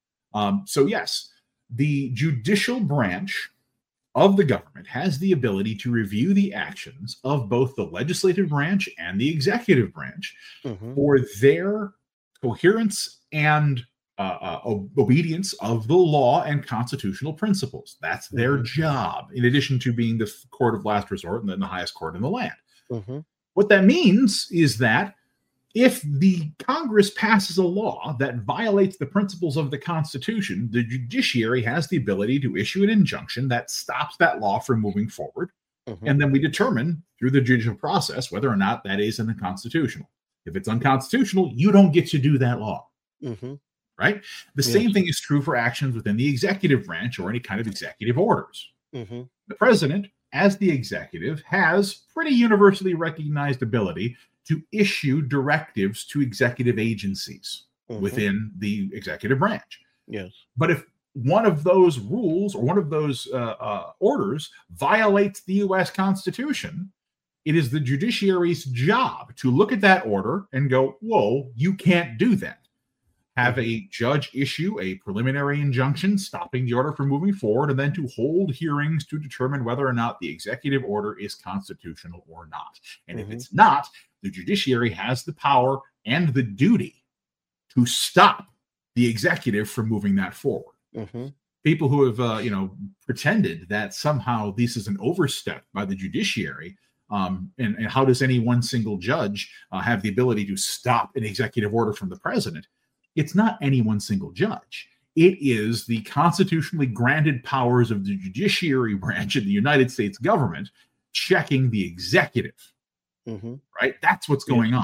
So yes, the judicial branch of the government has the ability to review the actions of both the legislative branch and the executive branch for their coherence and obedience of the law and constitutional principles. That's their job, in addition to being the court of last resort and then the highest court in the land. What that means is that if the Congress passes a law that violates the principles of the Constitution, the judiciary has the ability to issue an injunction that stops that law from moving forward. And then we determine through the judicial process whether or not that is unconstitutional. If it's unconstitutional, you don't get to do that law. Right? The same thing is true for actions within the executive branch or any kind of executive orders. The president, as the executive, has pretty universally recognized ability to issue directives to executive agencies within the executive branch. Yes. But if one of those rules or one of those orders violates the U.S. Constitution, it is the judiciary's job to look at that order and go, whoa, you can't do that. Have a judge issue a preliminary injunction stopping the order from moving forward, and then to hold hearings to determine whether or not the executive order is constitutional or not. And if it's not, the judiciary has the power and the duty to stop the executive from moving that forward. People who have, pretended that somehow this is an overstep by the judiciary, and how does any one single judge have the ability to stop an executive order from the president? It's not any one single judge. It is the constitutionally granted powers of the judiciary branch of the United States government checking the executive. Right? That's what's going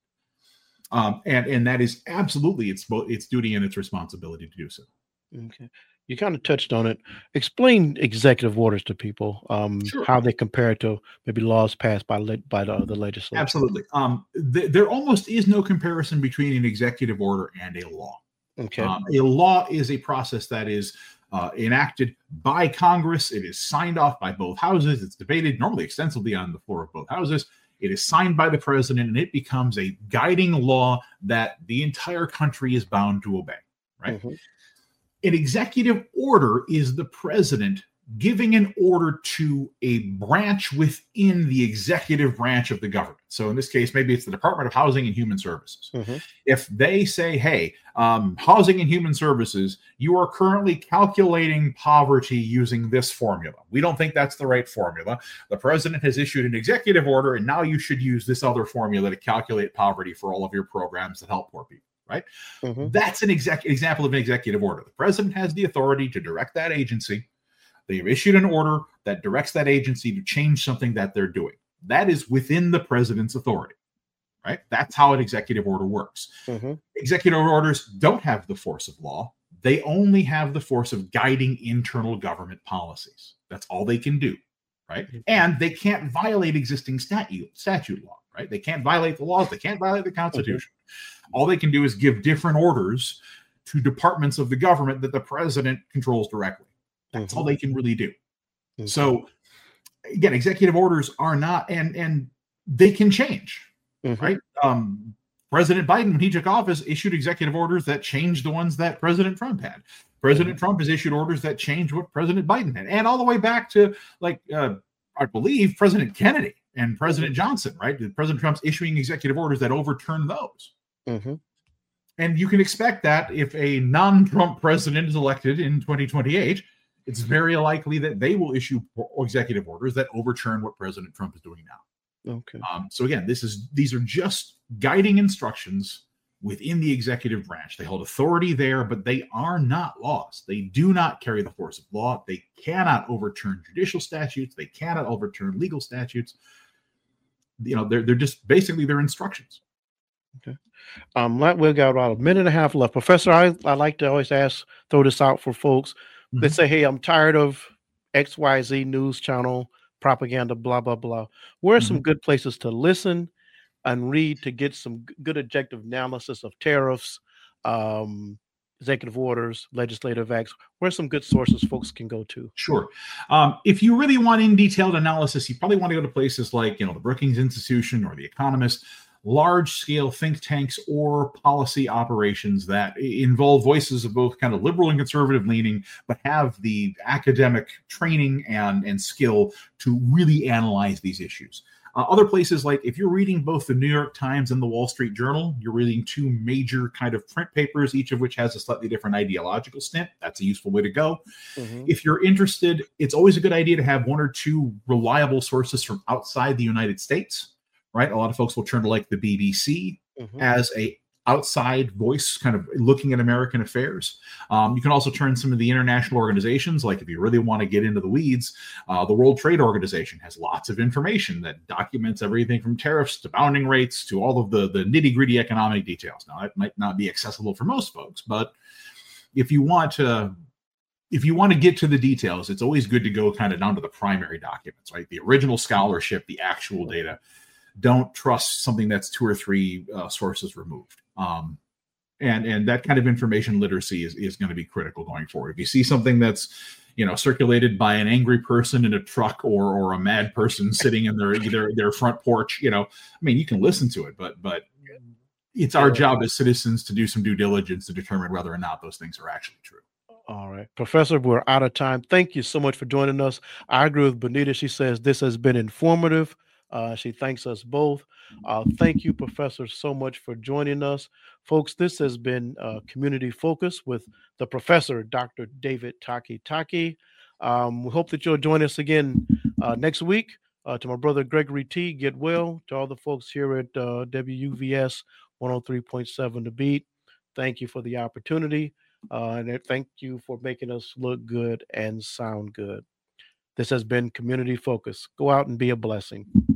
on. And that is absolutely its duty and its responsibility to do so. Okay. You kind of touched on it. Explain executive orders to people, how they compare to maybe laws passed by the legislature. Absolutely. There almost is no comparison between an executive order and a law. Okay. A law is a process that is enacted by Congress. It is signed off by both houses. It's debated normally extensively on the floor of both houses. It is signed by the president, and it becomes a guiding law that the entire country is bound to obey. Right. An executive order is the president giving an order to a branch within the executive branch of the government. So in this case, maybe it's the Department of Housing and Human Services. If they say, hey, Housing and Human Services, you are currently calculating poverty using this formula. We don't think that's the right formula. The president has issued an executive order, and now you should use this other formula to calculate poverty for all of your programs that help poor people. Right? That's an example of an executive order. The president has the authority to direct that agency They have issued an order that directs that agency to change something that they're doing. That is within the president's authority, right? That's how an executive order works. Mm-hmm. Executive orders don't have the force of law. They only have the force of guiding internal government policies. That's all they can do, right? And they can't violate existing statute law, right? They can't violate the laws. They can't violate the Constitution. All they can do is give different orders to departments of the government that the president controls directly. That's all they can really do. So again, executive orders are not, and they can change, right? President Biden, when he took office, issued executive orders that changed the ones that President Trump had. President Trump has issued orders that change what President Biden had, and all the way back to, like, I believe President Kennedy and President Johnson, right? President Trump's issuing executive orders that overturn those. And you can expect that if a non-Trump president is elected in 2028, it's very likely that they will issue executive orders that overturn what President Trump is doing now. So again, these are just guiding instructions within the executive branch. They hold authority there, but they are not laws. They do not carry the force of law. They cannot overturn judicial statutes. They cannot overturn legal statutes. You know, they're just basically their instructions. We've got about a minute and a half left. Professor, I like to always throw this out for folks. They say, hey, I'm tired of XYZ news channel propaganda, blah, blah, blah. Where are some good places to listen and read to get some good objective analysis of tariffs, executive orders, legislative acts? Where are some good sources folks can go to? Sure. If you really want in detailed analysis, you probably want to go to places like, the Brookings Institution or The Economist, large-scale think tanks or policy operations that involve voices of both kind of liberal and conservative leaning, but have the academic training and skill to really analyze these issues. Other places, like if you're reading both the New York Times and the Wall Street Journal, you're reading two major kind of print papers, each of which has a slightly different ideological stint. That's a useful way to go. If you're interested, it's always a good idea to have one or two reliable sources from outside the United States. Right, a lot of folks will turn to like the BBC as a outside voice, kind of looking at American affairs. You can also turn some of the international organizations, like if you really want to get into the weeds, the World Trade Organization has lots of information that documents everything from tariffs to bounding rates to all of the nitty-gritty economic details. Now, it might not be accessible for most folks, but if you want to get to the details, it's always good to go kind of down to the primary documents, right? The original scholarship, the actual data. Don't trust something that's two or three sources removed. And that kind of information literacy is going to be critical going forward. If you see something that's, circulated by an angry person in a truck or a mad person sitting in their front porch, you can listen to it, but it's our job as citizens to do some due diligence to determine whether or not those things are actually true. All right, Professor, we're out of time. Thank you so much for joining us. I agree with Bonita. She says this has been informative. She thanks us both. Thank you, Professor, so much for joining us. Folks, this has been Community Focus with the Professor, Dr. David Taki. We hope that you'll join us again next week. To my brother Gregory T, get well. To all the folks here at WUVS 103.7 The Beat, thank you for the opportunity. And thank you for making us look good and sound good. This has been Community Focus. Go out and be a blessing.